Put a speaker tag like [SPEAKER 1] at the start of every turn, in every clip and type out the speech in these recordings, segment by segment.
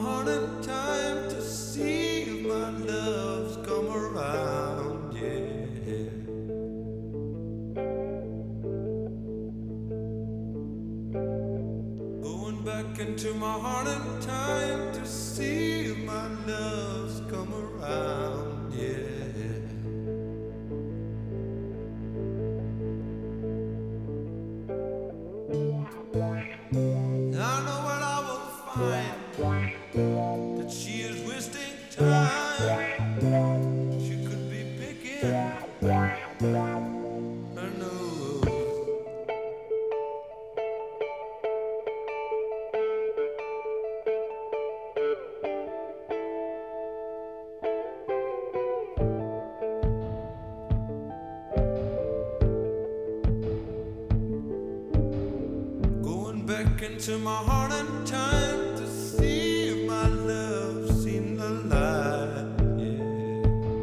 [SPEAKER 1] heart in time to see if my love's come around, yeah. Going back into my heart in time to see if my love's come around, yeah. I know what I will find, that she is wasting time. She could be picking her nose. Going back into my heart in time to see if my love's seen the light, yeah.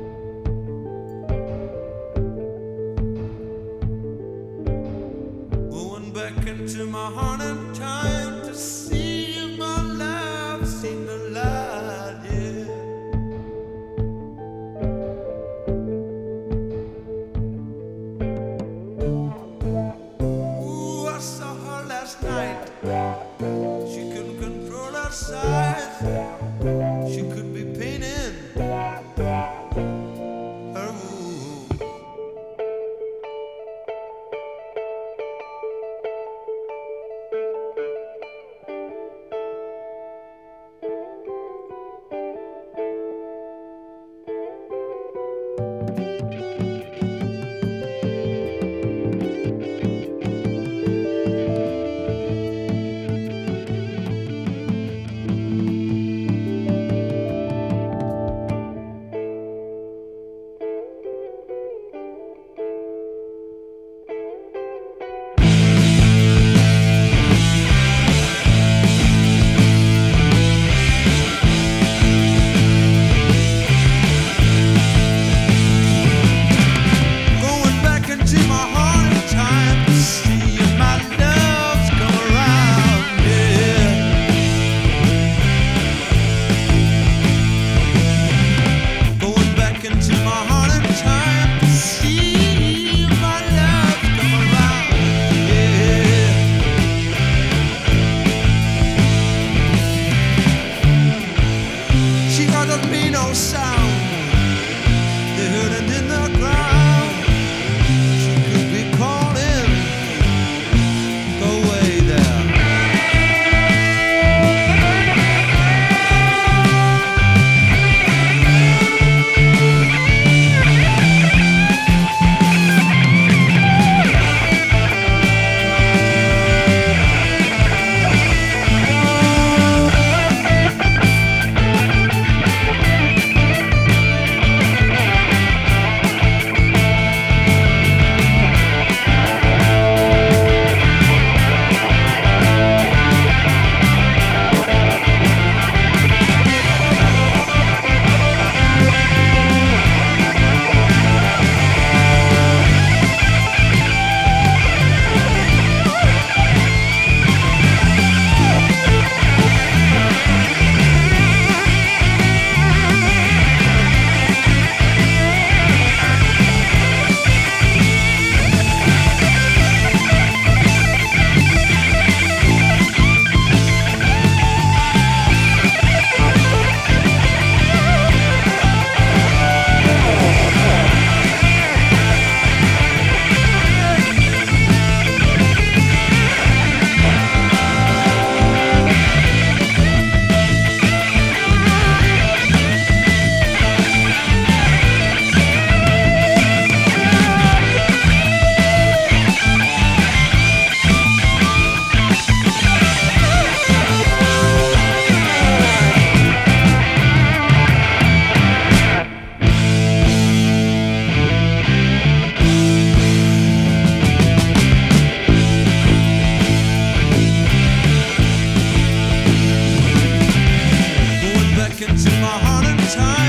[SPEAKER 1] Going back into my heart in time to see if my love's seen the light, yeah. Ooh, I saw her last night. She couldn't control her size. She could be painting her mood. No sound, they heard it in the ground. She could be calling, go away there. Into my heart and time.